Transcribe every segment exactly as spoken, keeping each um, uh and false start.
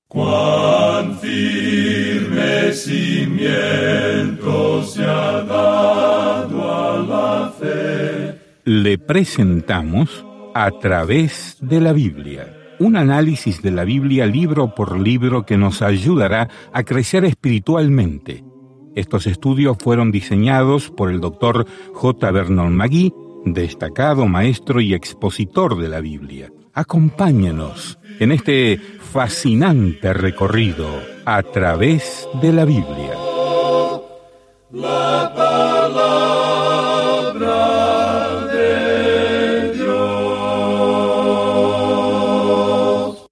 Cuán firme cimiento se ha dado a la fe. Le presentamos A través de la Biblia, un análisis de la Biblia libro por libro que nos ayudará a crecer espiritualmente. Estos estudios fueron diseñados por el doctor J. Vernon McGee, destacado maestro y expositor de la Biblia. Acompáñenos en este fascinante recorrido a través de la Biblia. La palabra de Dios.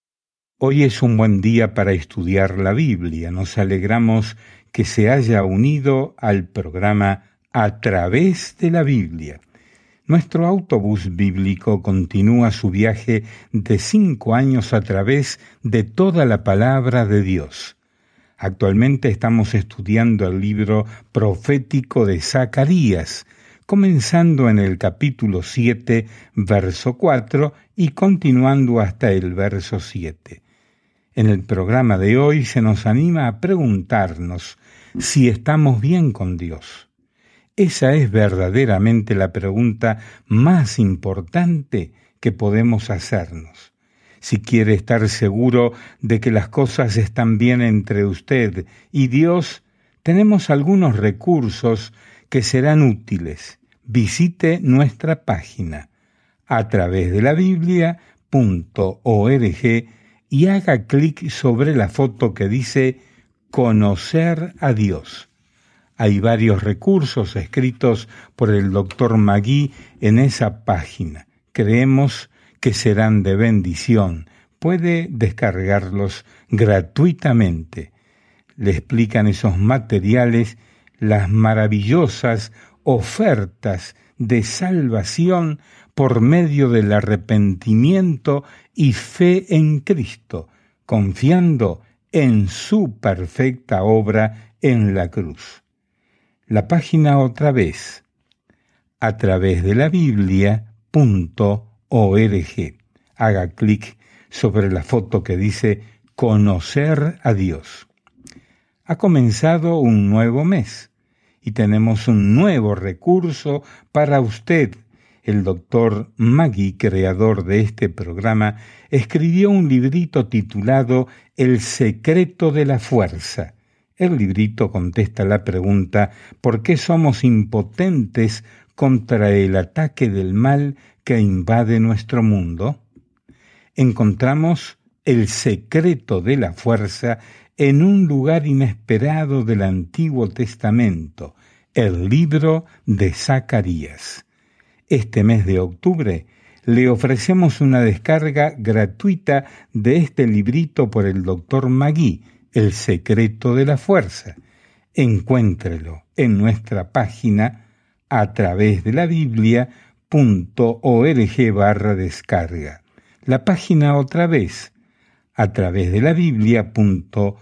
Hoy es un buen día para estudiar la Biblia. Nos alegramos que se haya unido al programa A través de la Biblia. Nuestro autobús bíblico continúa su viaje de cinco años a través de toda la palabra de Dios. Actualmente estamos estudiando el libro profético de Zacarías, comenzando en el capítulo siete, verso cuatro, y continuando hasta el verso siete. En el programa de hoy se nos anima a preguntarnos si estamos bien con Dios. Esa es verdaderamente la pregunta más importante que podemos hacernos. Si quiere estar seguro de que las cosas están bien entre usted y Dios, tenemos algunos recursos que serán útiles. Visite nuestra página a través de la biblia punto org y haga clic sobre la foto que dice Conocer a Dios. Hay varios recursos escritos por el doctor McGee en esa página. Creemos que serán de bendición. Puede descargarlos gratuitamente. Le explican esos materiales las maravillosas ofertas de salvación por medio del arrepentimiento y fe en Cristo, confiando en su perfecta obra en la cruz. La página otra vez, a través de la biblia punto org. Haga clic sobre la foto que dice Conocer a Dios. Ha comenzado un nuevo mes y tenemos un nuevo recurso para usted. El doctor McGee, creador de este programa, escribió un librito titulado El secreto de la fuerza. El librito contesta la pregunta ¿por qué somos impotentes contra el ataque del mal que invade nuestro mundo? Encontramos el secreto de la fuerza en un lugar inesperado del Antiguo Testamento, el libro de Zacarías. Este mes de octubre le ofrecemos una descarga gratuita de este librito por el doctor McGee, El secreto de la fuerza. Encuéntrelo en nuestra página a través de la biblia punto org barra descarga. La página otra vez, a través de la biblia punto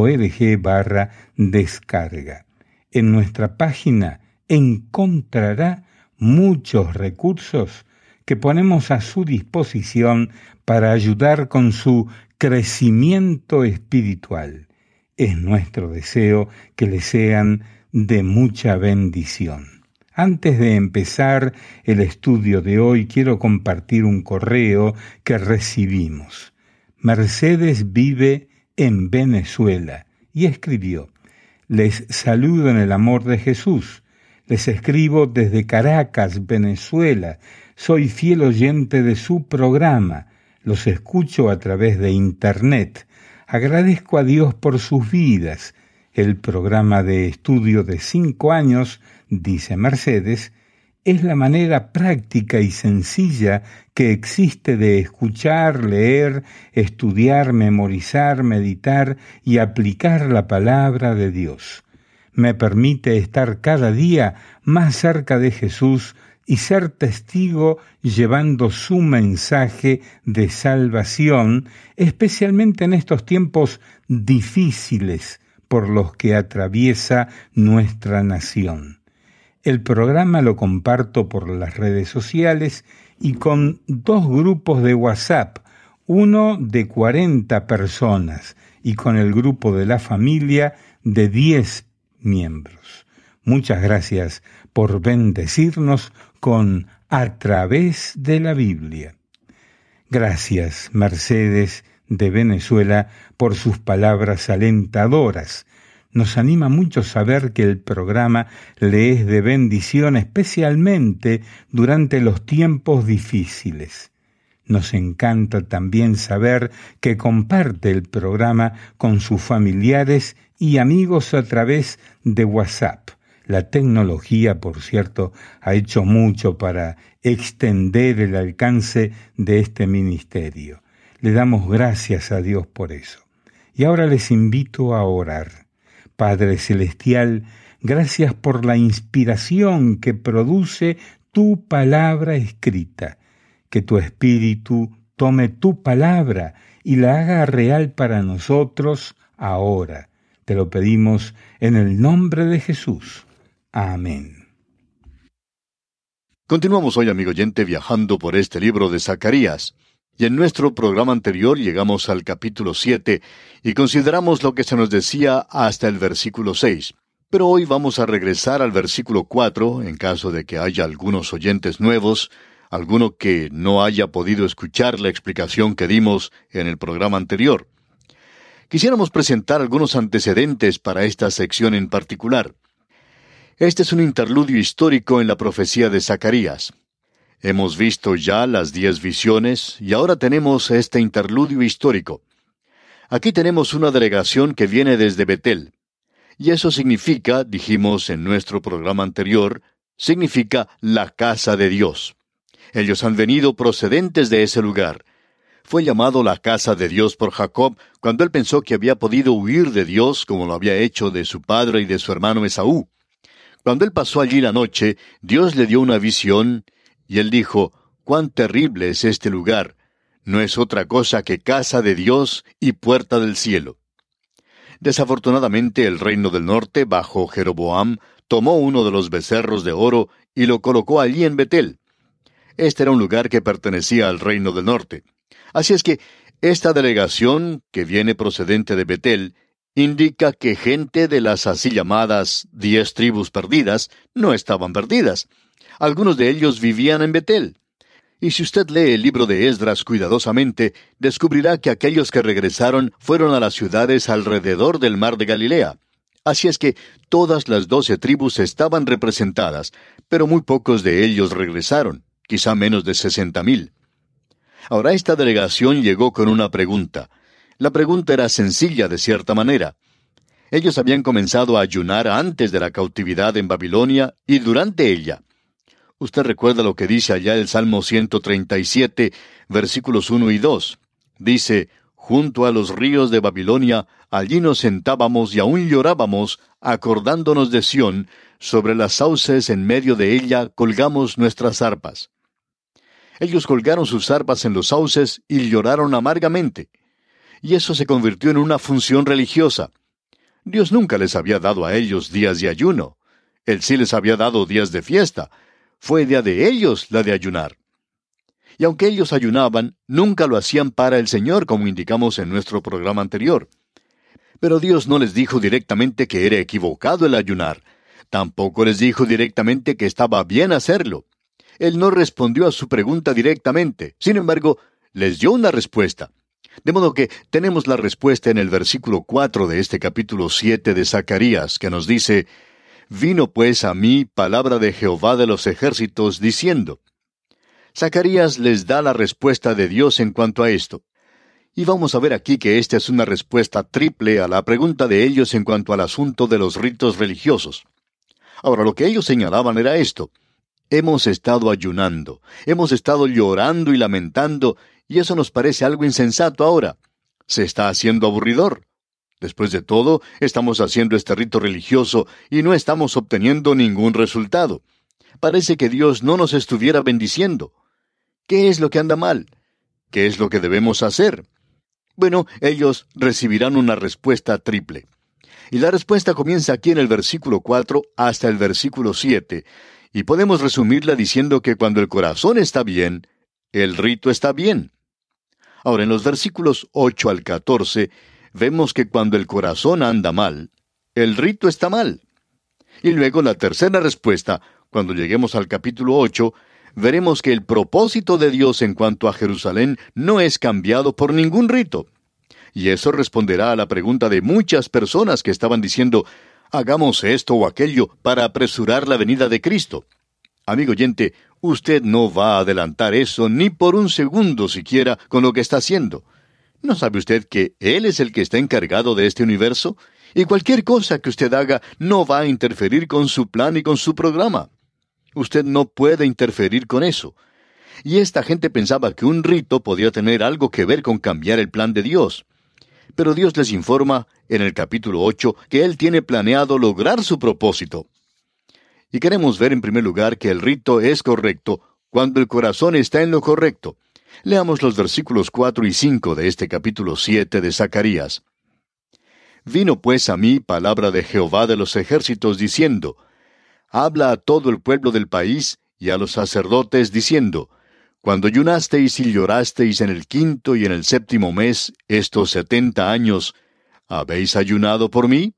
org barra descarga. En nuestra página encontrará muchos recursos que ponemos a su disposición para ayudar con su crecimiento espiritual. Es nuestro deseo que le sean de mucha bendición. Antes de empezar el estudio de hoy, quiero compartir un correo que recibimos. Mercedes vive en Venezuela y escribió: Les saludo en el amor de Jesús. Les escribo desde Caracas, Venezuela. Soy fiel oyente de su programa. Los escucho a través de Internet. Agradezco a Dios por sus vidas. El programa de estudio de cinco años, dice Mercedes, es la manera práctica y sencilla que existe de escuchar, leer, estudiar, memorizar, meditar y aplicar la palabra de Dios. Me permite estar cada día más cerca de Jesús y ser testigo llevando su mensaje de salvación, especialmente en estos tiempos difíciles por los que atraviesa nuestra nación. El programa lo comparto por las redes sociales y con dos grupos de WhatsApp, uno de cuarenta personas y con el grupo de la familia de diez miembros. Muchas gracias por bendecirnos con A Través de la Biblia. Gracias, Mercedes de Venezuela, por sus palabras alentadoras. Nos anima mucho saber que el programa le es de bendición, especialmente durante los tiempos difíciles. Nos encanta también saber que comparte el programa con sus familiares y amigos a través de WhatsApp. La tecnología, por cierto, ha hecho mucho para extender el alcance de este ministerio. Le damos gracias a Dios por eso. Y ahora les invito a orar. Padre Celestial, gracias por la inspiración que produce tu palabra escrita. Que tu Espíritu tome tu palabra y la haga real para nosotros ahora. Te lo pedimos en el nombre de Jesús. Amén. Continuamos hoy, amigo oyente, viajando por este libro de Zacarías. Y en nuestro programa anterior llegamos al capítulo siete y consideramos lo que se nos decía hasta el versículo seis. Pero hoy vamos a regresar al versículo cuatro, en caso de que haya algunos oyentes nuevos, alguno que no haya podido escuchar la explicación que dimos en el programa anterior. Quisiéramos presentar algunos antecedentes para esta sección en particular. Este es un interludio histórico en la profecía de Zacarías. Hemos visto ya las diez visiones y ahora tenemos este interludio histórico. Aquí tenemos una delegación que viene desde Betel. Y eso significa, dijimos en nuestro programa anterior, significa la casa de Dios. Ellos han venido procedentes de ese lugar. Fue llamado la casa de Dios por Jacob cuando él pensó que había podido huir de Dios como lo había hecho de su padre y de su hermano Esaú. Cuando él pasó allí la noche, Dios le dio una visión y él dijo, «¡Cuán terrible es este lugar! No es otra cosa que casa de Dios y puerta del cielo». Desafortunadamente, el reino del norte, bajo Jeroboam, tomó uno de los becerros de oro y lo colocó allí en Betel. Este era un lugar que pertenecía al reino del norte. Así es que esta delegación, que viene procedente de Betel, indica que gente de las así llamadas diez tribus perdidas no estaban perdidas. Algunos de ellos vivían en Betel. Y si usted lee el libro de Esdras cuidadosamente, descubrirá que aquellos que regresaron fueron a las ciudades alrededor del mar de Galilea. Así es que todas las doce tribus estaban representadas, pero muy pocos de ellos regresaron, quizá menos de sesenta mil. Ahora esta delegación llegó con una pregunta. La pregunta era sencilla de cierta manera. Ellos habían comenzado a ayunar antes de la cautividad en Babilonia y durante ella. Usted recuerda lo que dice allá el Salmo ciento treinta y siete, versículos uno y dos. Dice, «Junto a los ríos de Babilonia, allí nos sentábamos y aún llorábamos, acordándonos de Sión, sobre las sauces en medio de ella colgamos nuestras arpas». Ellos colgaron sus arpas en los sauces y lloraron amargamente. Y eso se convirtió en una función religiosa. Dios nunca les había dado a ellos días de ayuno. Él sí les había dado días de fiesta. Fue idea de ellos la de ayunar. Y aunque ellos ayunaban, nunca lo hacían para el Señor, como indicamos en nuestro programa anterior. Pero Dios no les dijo directamente que era equivocado el ayunar. Tampoco les dijo directamente que estaba bien hacerlo. Él no respondió a su pregunta directamente. Sin embargo, les dio una respuesta. De modo que tenemos la respuesta en el versículo cuatro de este capítulo siete de Zacarías, que nos dice, «Vino pues a mí palabra de Jehová de los ejércitos, diciendo». Zacarías les da la respuesta de Dios en cuanto a esto. Y vamos a ver aquí que esta es una respuesta triple a la pregunta de ellos en cuanto al asunto de los ritos religiosos. Ahora, lo que ellos señalaban era esto. Hemos estado ayunando, hemos estado llorando y lamentando, y eso nos parece algo insensato ahora. Se está haciendo aburridor. Después de todo, estamos haciendo este rito religioso y no estamos obteniendo ningún resultado. Parece que Dios no nos estuviera bendiciendo. ¿Qué es lo que anda mal? ¿Qué es lo que debemos hacer? Bueno, ellos recibirán una respuesta triple. Y la respuesta comienza aquí en el versículo cuatro hasta el versículo siete, y podemos resumirla diciendo que cuando el corazón está bien, el rito está bien. Ahora, en los versículos ocho al catorce, vemos que cuando el corazón anda mal, el rito está mal. Y luego la tercera respuesta, cuando lleguemos al capítulo ocho, veremos que el propósito de Dios en cuanto a Jerusalén no es cambiado por ningún rito. Y eso responderá a la pregunta de muchas personas que estaban diciendo, hagamos esto o aquello para apresurar la venida de Cristo. Amigo oyente, usted no va a adelantar eso ni por un segundo siquiera con lo que está haciendo. ¿No sabe usted que Él es el que está encargado de este universo? Y cualquier cosa que usted haga no va a interferir con su plan y con su programa. Usted no puede interferir con eso. Y esta gente pensaba que un rito podía tener algo que ver con cambiar el plan de Dios. Pero Dios les informa en el capítulo ocho que Él tiene planeado lograr su propósito. Y queremos ver en primer lugar que el rito es correcto cuando el corazón está en lo correcto. Leamos los versículos cuatro y cinco de este capítulo siete de Zacarías. Vino pues a mí palabra de Jehová de los ejércitos diciendo, habla a todo el pueblo del país y a los sacerdotes diciendo, cuando ayunasteis y llorasteis en el quinto y en el séptimo mes, estos setenta años, ¿habéis ayunado por mí?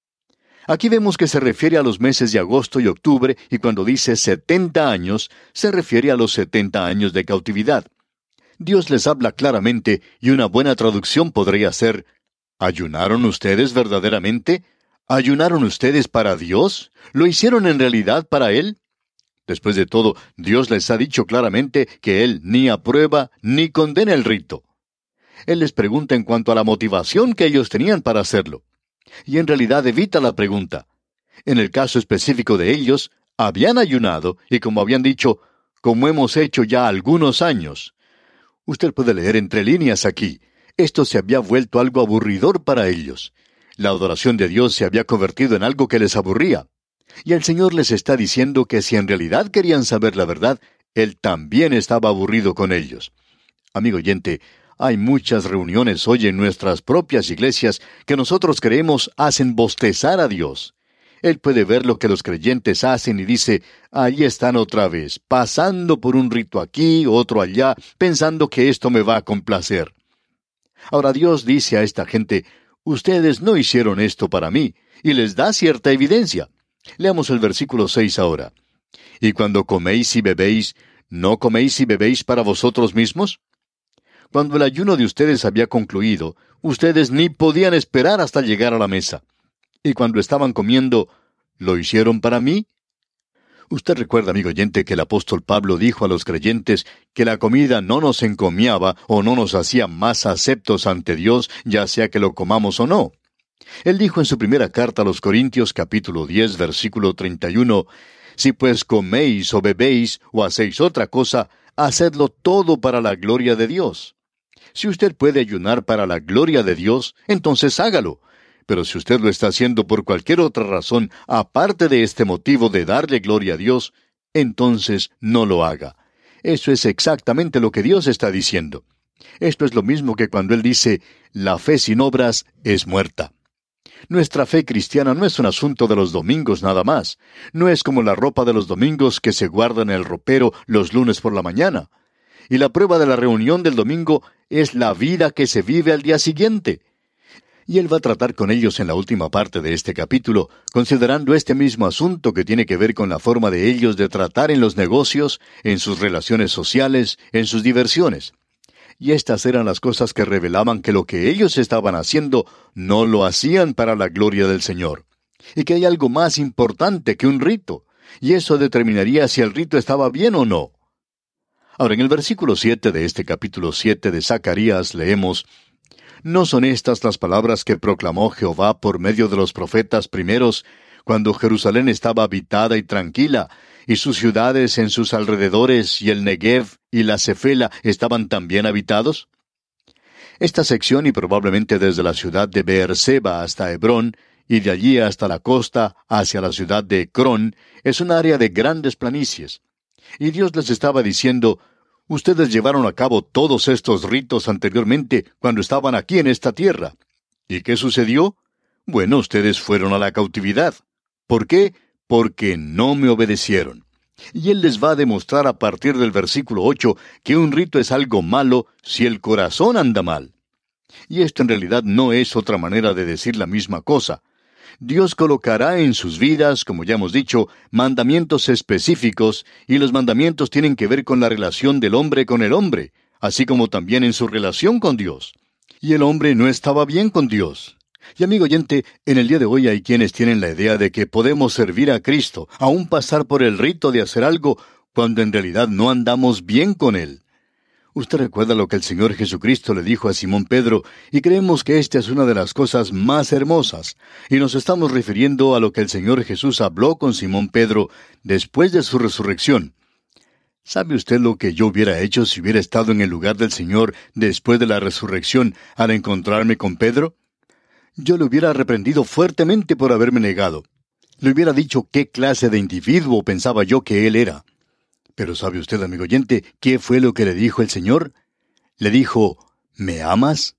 Aquí vemos que se refiere a los meses de agosto y octubre, y cuando dice setenta años, se refiere a los setenta años de cautividad. Dios les habla claramente, y una buena traducción podría ser, ¿ayunaron ustedes verdaderamente? ¿Ayunaron ustedes para Dios? ¿Lo hicieron en realidad para Él? Después de todo, Dios les ha dicho claramente que Él ni aprueba ni condena el rito. Él les pregunta en cuanto a la motivación que ellos tenían para hacerlo. Y en realidad evita la pregunta. En el caso específico de ellos, habían ayunado, y como habían dicho, como hemos hecho ya algunos años. Usted puede leer entre líneas aquí. Esto se había vuelto algo aburridor para ellos. La adoración de Dios se había convertido en algo que les aburría. Y el Señor les está diciendo que si en realidad querían saber la verdad, Él también estaba aburrido con ellos. Amigo oyente, hay muchas reuniones hoy en nuestras propias iglesias que nosotros creemos hacen bostezar a Dios. Él puede ver lo que los creyentes hacen y dice, allí están otra vez, pasando por un rito aquí, otro allá, pensando que esto me va a complacer. Ahora Dios dice a esta gente, ustedes no hicieron esto para mí, y les da cierta evidencia. Leamos el versículo seis ahora. Y cuando coméis y bebéis, ¿no coméis y bebéis para vosotros mismos? Cuando el ayuno de ustedes había concluido, ustedes ni podían esperar hasta llegar a la mesa. Y cuando estaban comiendo, ¿lo hicieron para mí? Usted recuerda, amigo oyente, que el apóstol Pablo dijo a los creyentes que la comida no nos encomiaba o no nos hacía más aceptos ante Dios, ya sea que lo comamos o no. Él dijo en su primera carta a los Corintios, capítulo diez, versículo treinta y uno, si pues coméis o bebéis o hacéis otra cosa, hacedlo todo para la gloria de Dios. Si usted puede ayunar para la gloria de Dios, entonces hágalo. Pero si usted lo está haciendo por cualquier otra razón, aparte de este motivo de darle gloria a Dios, entonces no lo haga. Eso es exactamente lo que Dios está diciendo. Esto es lo mismo que cuando Él dice, la fe sin obras es muerta. Nuestra fe cristiana no es un asunto de los domingos nada más. No es como la ropa de los domingos que se guarda en el ropero los lunes por la mañana. Y la prueba de la reunión del domingo es la vida que se vive al día siguiente. Y Él va a tratar con ellos en la última parte de este capítulo, considerando este mismo asunto que tiene que ver con la forma de ellos de tratar en los negocios, en sus relaciones sociales, en sus diversiones. Y estas eran las cosas que revelaban que lo que ellos estaban haciendo no lo hacían para la gloria del Señor. Y que hay algo más importante que un rito, y eso determinaría si el rito estaba bien o no. Ahora, en el versículo siete de este capítulo siete de Zacarías leemos, ¿no son estas las palabras que proclamó Jehová por medio de los profetas primeros, cuando Jerusalén estaba habitada y tranquila, y sus ciudades en sus alrededores, y el Negev y la Cefela estaban también habitados? Esta sección, y probablemente desde la ciudad de Beerseba hasta Hebrón, y de allí hasta la costa, hacia la ciudad de Ecrón, es un área de grandes planicies. Y Dios les estaba diciendo, ustedes llevaron a cabo todos estos ritos anteriormente cuando estaban aquí en esta tierra. ¿Y qué sucedió? Bueno, ustedes fueron a la cautividad. ¿Por qué? Porque no me obedecieron. Y él les va a demostrar a partir del versículo ocho que un rito es algo malo si el corazón anda mal. Y esto en realidad no es otra manera de decir la misma cosa. Dios colocará en sus vidas, como ya hemos dicho, mandamientos específicos, y los mandamientos tienen que ver con la relación del hombre con el hombre, así como también en su relación con Dios. Y el hombre no estaba bien con Dios. Y amigo oyente, en el día de hoy hay quienes tienen la idea de que podemos servir a Cristo, aún pasar por el rito de hacer algo, cuando en realidad no andamos bien con Él. Usted recuerda lo que el Señor Jesucristo le dijo a Simón Pedro, y creemos que esta es una de las cosas más hermosas, y nos estamos refiriendo a lo que el Señor Jesús habló con Simón Pedro después de su resurrección. ¿Sabe usted lo que yo hubiera hecho si hubiera estado en el lugar del Señor después de la resurrección al encontrarme con Pedro? Yo le hubiera reprendido fuertemente por haberme negado. Le hubiera dicho qué clase de individuo pensaba yo que él era. Pero ¿sabe usted, amigo oyente, qué fue lo que le dijo el Señor? Le dijo, ¿me amas?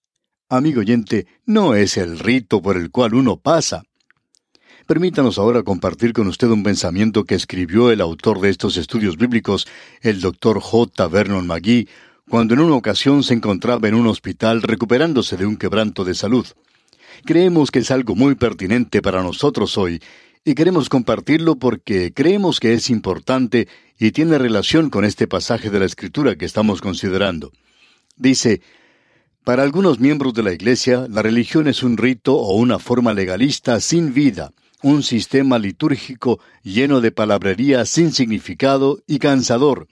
Amigo oyente, no es el rito por el cual uno pasa. Permítanos ahora compartir con usted un pensamiento que escribió el autor de estos estudios bíblicos, el doctor J. Vernon McGee, cuando en una ocasión se encontraba en un hospital recuperándose de un quebranto de salud. Creemos que es algo muy pertinente para nosotros hoy, y queremos compartirlo porque creemos que es importante y tiene relación con este pasaje de la Escritura que estamos considerando. Dice, para algunos miembros de la Iglesia, la religión es un rito o una forma legalista sin vida, un sistema litúrgico lleno de palabrería sin significado y cansador.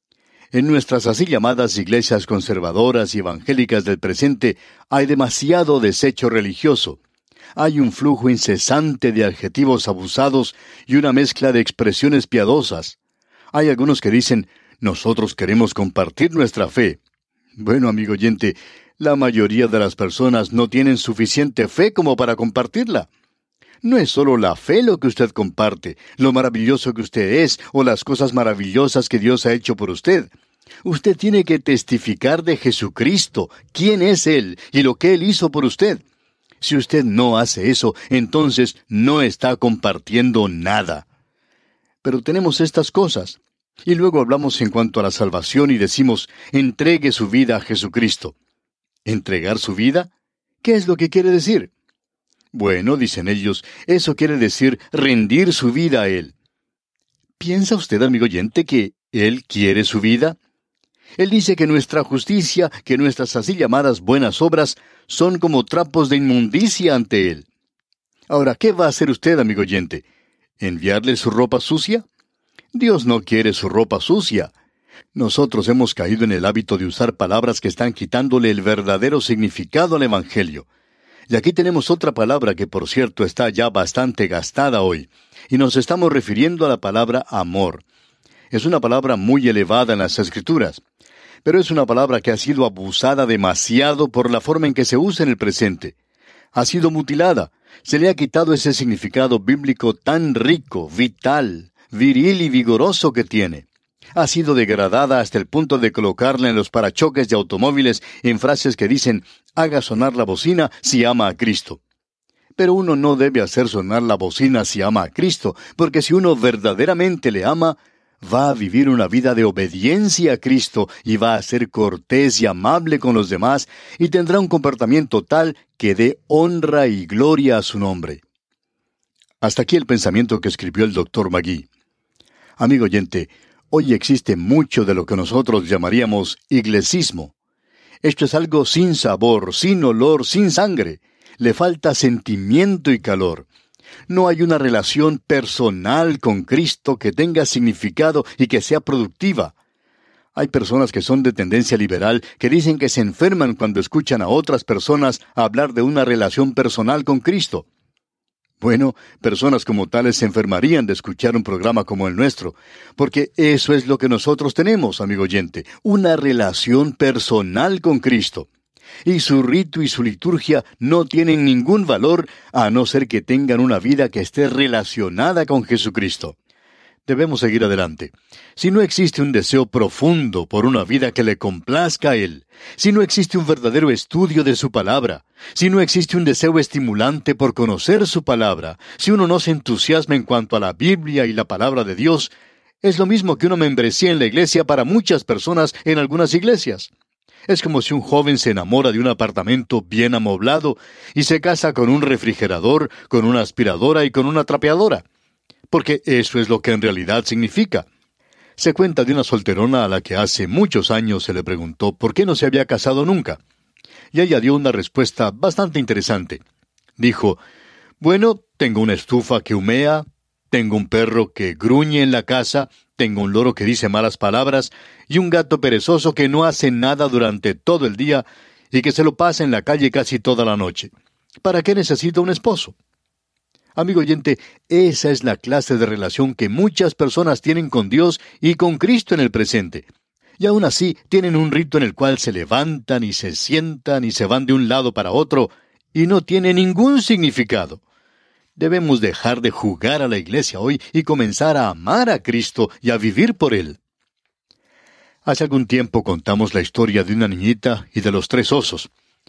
En nuestras así llamadas iglesias conservadoras y evangélicas del presente hay demasiado desecho religioso. Hay un flujo incesante de adjetivos abusados y una mezcla de expresiones piadosas. Hay algunos que dicen, nosotros queremos compartir nuestra fe. Bueno, amigo oyente, la mayoría de las personas no tienen suficiente fe como para compartirla. No es solo la fe lo que usted comparte, lo maravilloso que usted es o las cosas maravillosas que Dios ha hecho por usted. Usted tiene que testificar de Jesucristo, quién es Él y lo que Él hizo por usted. Si usted no hace eso, entonces no está compartiendo nada. Pero tenemos estas cosas. Y luego hablamos en cuanto a la salvación y decimos, entregue su vida a Jesucristo. ¿Entregar su vida? ¿Qué es lo que quiere decir? Bueno, dicen ellos, eso quiere decir rendir su vida a Él. ¿Piensa usted, amigo oyente, que Él quiere su vida? Él dice que nuestra justicia, que nuestras así llamadas buenas obras, son como trapos de inmundicia ante Él. Ahora, ¿qué va a hacer usted, amigo oyente? ¿Enviarle su ropa sucia? Dios no quiere su ropa sucia. Nosotros hemos caído en el hábito de usar palabras que están quitándole el verdadero significado al Evangelio. Y aquí tenemos otra palabra que, por cierto, está ya bastante gastada hoy, y nos estamos refiriendo a la palabra amor. Es una palabra muy elevada en las Escrituras, pero es una palabra que ha sido abusada demasiado por la forma en que se usa en el presente. Ha sido mutilada, se le ha quitado ese significado bíblico tan rico, vital, viril y vigoroso que tiene. Ha sido degradada hasta el punto de colocarla en los parachoques de automóviles en frases que dicen, haga sonar la bocina si ama a Cristo. Pero uno no debe hacer sonar la bocina si ama a Cristo, porque si uno verdaderamente le ama, va a vivir una vida de obediencia a Cristo y va a ser cortés y amable con los demás y tendrá un comportamiento tal que dé honra y gloria a su nombre. Hasta aquí el pensamiento que escribió el doctor McGee. Amigo oyente, hoy existe mucho de lo que nosotros llamaríamos iglesismo. Esto es algo sin sabor, sin olor, sin sangre. Le falta sentimiento y calor. No hay una relación personal con Cristo que tenga significado y que sea productiva. Hay personas que son de tendencia liberal que dicen que se enferman cuando escuchan a otras personas hablar de una relación personal con Cristo. Bueno, personas como tales se enfermarían de escuchar un programa como el nuestro, porque eso es lo que nosotros tenemos, amigo oyente, una relación personal con Cristo. Y su rito y su liturgia no tienen ningún valor a no ser que tengan una vida que esté relacionada con Jesucristo. Debemos seguir adelante. Si no existe un deseo profundo por una vida que le complazca a Él, si no existe un verdadero estudio de su palabra, si no existe un deseo estimulante por conocer su palabra, si uno no se entusiasma en cuanto a la Biblia y la palabra de Dios, Es lo mismo que una membresía en la iglesia para muchas personas en algunas iglesias. Es como si un joven se enamora de un apartamento bien amoblado y se casa con un refrigerador, con una aspiradora y con una trapeadora. Porque eso es lo que en realidad significa. Se cuenta de una solterona a la que hace muchos años se le preguntó por qué no se había casado nunca. Y ella dio una respuesta bastante interesante. Dijo, bueno, tengo una estufa que humea, tengo un perro que gruñe en la casa, tengo un loro que dice malas palabras y un gato perezoso que no hace nada durante todo el día y que se lo pasa en la calle casi toda la noche. ¿Para qué necesito un esposo? Amigo oyente, esa es la clase de relación que muchas personas tienen con Dios y con Cristo en el presente. Y aún así tienen un rito en el cual se levantan y se sientan y se van de un lado para otro y no tiene ningún significado. Debemos dejar de jugar a la iglesia hoy y comenzar a amar a Cristo y a vivir por Él. Hace algún tiempo contamos la historia de una niñita y de los tres osos.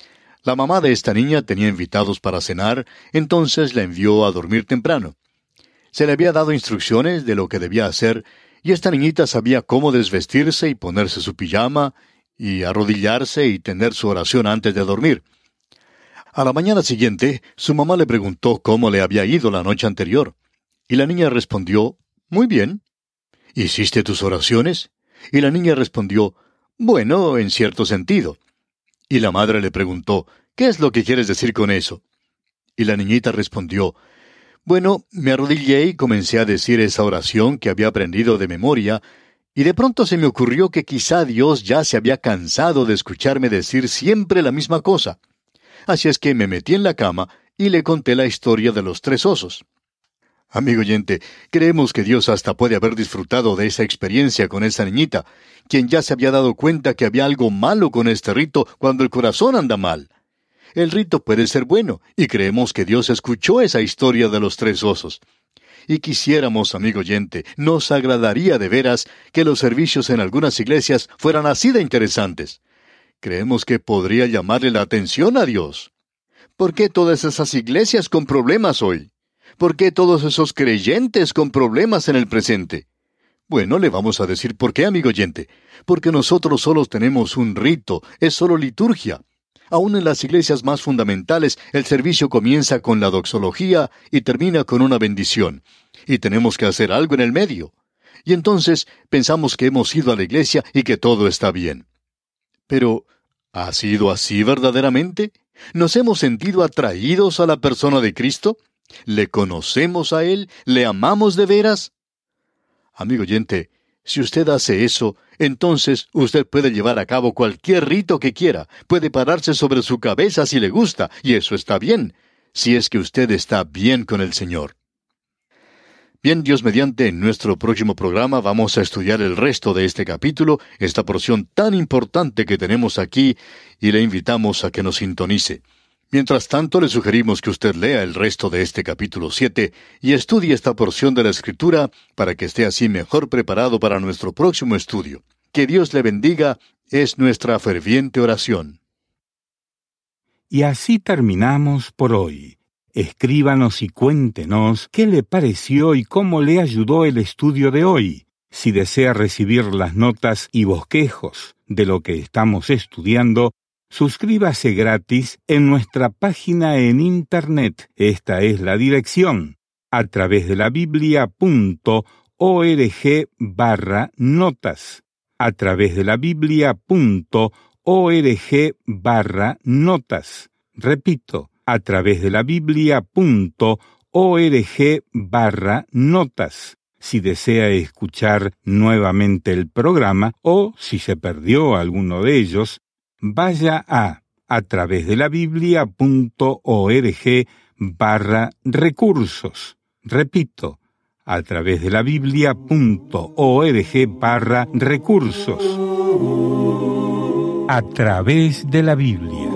La mamá de esta niña tenía invitados para cenar, entonces la envió a dormir temprano. Se le había dado instrucciones de lo que debía hacer, y esta niñita sabía cómo desvestirse y ponerse su pijama, y arrodillarse y tener su oración antes de dormir. A la mañana siguiente, su mamá le preguntó cómo le había ido la noche anterior, y la niña respondió, «Muy bien». «¿Hiciste tus oraciones?» Y la niña respondió, «Bueno, en cierto sentido». Y la madre le preguntó, «¿Qué es lo que quieres decir con eso?» Y la niñita respondió, «Bueno, me arrodillé y comencé a decir esa oración que había aprendido de memoria, y de pronto se me ocurrió que quizá Dios ya se había cansado de escucharme decir siempre la misma cosa. Así es que me metí en la cama y le conté la historia de los tres osos». Amigo oyente, creemos que Dios hasta puede haber disfrutado de esa experiencia con esa niñita, quien ya se había dado cuenta que había algo malo con este rito cuando el corazón anda mal. El rito puede ser bueno, y creemos que Dios escuchó esa historia de los tres osos. Y quisiéramos, amigo oyente, nos agradaría de veras que los servicios en algunas iglesias fueran así de interesantes. Creemos que podría llamarle la atención a Dios. ¿Por qué todas esas iglesias con problemas hoy? ¿Por qué todos esos creyentes con problemas en el presente? Bueno, le vamos a decir por qué, amigo oyente. Porque nosotros solos tenemos un rito, es solo liturgia. Aún en las iglesias más fundamentales, el servicio comienza con la doxología y termina con una bendición. Y tenemos que hacer algo en el medio. Y entonces pensamos que hemos ido a la iglesia y que todo está bien. Pero, ¿ha sido así verdaderamente? ¿Nos hemos sentido atraídos a la persona de Cristo? ¿Le conocemos a Él? ¿Le amamos de veras? Amigo oyente, si usted hace eso, entonces usted puede llevar a cabo cualquier rito que quiera, puede pararse sobre su cabeza si le gusta, y eso está bien, si es que usted está bien con el Señor. Bien, Dios mediante, en nuestro próximo programa vamos a estudiar el resto de este capítulo, esta porción tan importante que tenemos aquí, y le invitamos a que nos sintonice. Mientras tanto, le sugerimos que usted lea el resto de este capítulo siete y estudie esta porción de la Escritura para que esté así mejor preparado para nuestro próximo estudio. Que Dios le bendiga, es nuestra ferviente oración. Y así terminamos por hoy. Escríbanos y cuéntenos qué le pareció y cómo le ayudó el estudio de hoy. Si desea recibir las notas y bosquejos de lo que estamos estudiando, suscríbase gratis en nuestra página en Internet. Esta es la dirección, a través de la biblia punto org barra notas. A través de la biblia punto org barra notas. Repito, a través de la biblia punto org barra notas. Si desea escuchar nuevamente el programa o si se perdió alguno de ellos, vaya a a través de la biblia punto org barra recursos. Repito, a través de la biblia punto org barra recursos. A través de la Biblia.